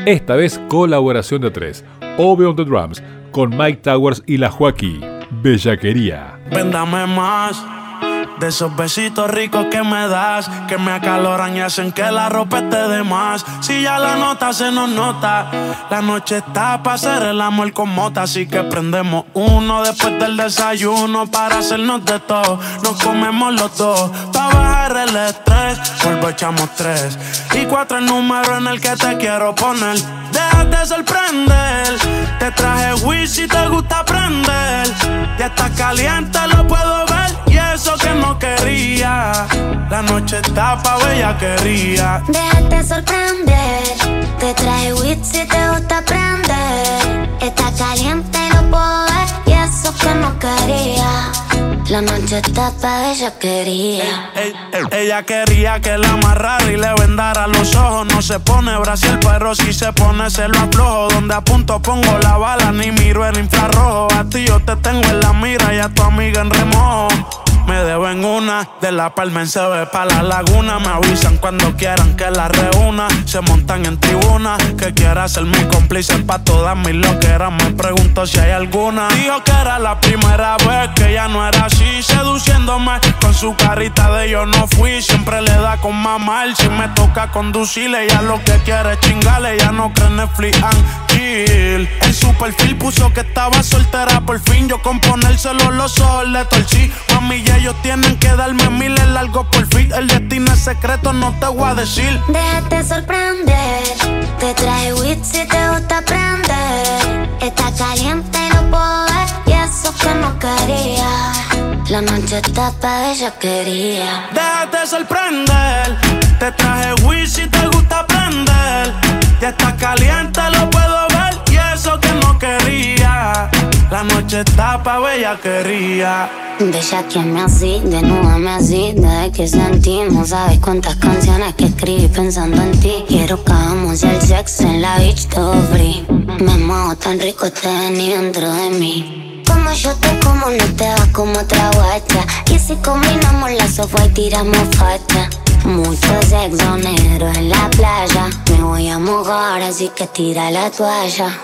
Esta vez colaboración de tres. Obe on the Drums con Mike Towers y la Joaquí. Bellaquería. Ven, dame más de esos besitos ricos que me das, que me acaloran y hacen que la ropa esté de más. Si ya la nota se nos nota, la noche está para hacer el amor con mota. Así que prendemos uno después del desayuno para hacernos de todo. Nos comemos los dos para bajar el estrés. Vuelvo, echamos 3 y 4 el número en el que te quiero poner. Déjate sorprender, te traje weed si te gusta aprender. Ya está caliente, lo puedo ver y eso que no quería. La noche está pa' bellaquería. Déjate sorprender, te traje weed si te gusta aprender. Está caliente y lo puedo ver y eso que no quería. La noche está pa' bellaquería. Ella quería que la amarrara y le vendara los ojos. No se pone brasier, pero si se pone se lo aflojo. Donde apunto pongo la bala, ni miro el infrarrojo. A ti yo te tengo en la mira y a tu amiga en remojo. Me deben una, de La Palma en CB pa' la laguna. Me avisan cuando quieran que la reúna. Se montan en tribuna, que quiera ser mi cómplice pa' todas mis loqueras. Me pregunto si hay alguna. Dijo que era la primera vez, que ya no era así, seduciéndome con su carita de yo no fui. Siempre le da con mamar, si me toca conducirle. Ella lo que quiere es chingarle, ella no cree en Netflix and chill. En su perfil puso que estaba soltera por fin. Yo con ponérselo los ojos le torcí. Mami, ya ellos tienen que darme miles largos por fin. El destino es secreto, no te voy a decir. Déjate sorprender, te traje weed si te gusta aprender. Está caliente y lo puedo ver y eso que no quería. La noche está pa' bellaquería. Déjate sorprender, te traje weed si te gusta aprender. Ya está caliente, lo puedo ver y eso que no quería. La noche está pa' bellaquería. Bellaqueame así, desnúdame así. Desde que sentimos, sabes cuántas canciones que escribí pensando en ti. Quiero que hagamos el sexo en la beach, todo free. Me muevo tan rico, te vení dentro de mí. Como yo te como, no te vas como otra guacha. Y si combinamos la sofá y tiramos facha. Mucho sexo negro en la playa. Me voy a mojar, así que tira la toalla.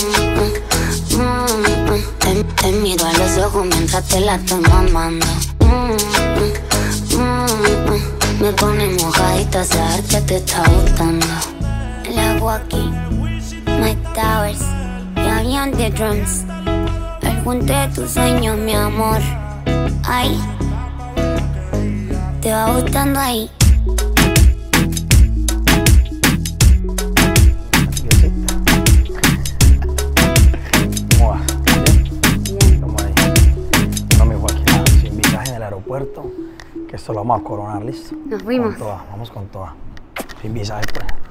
Te miro a los ojos mientras te la estoy mamando. Me pone mojadita saber que te está gustando. La Joaquí, Mike Towers y Obe on the Drums. El junte de tus sueños, mi amor. Ay, te va gustando ahí. Que esto lo vamos a coronar, ¿listo? Nos fuimos. Con toda, vamos con toda. Sin visaje, pues.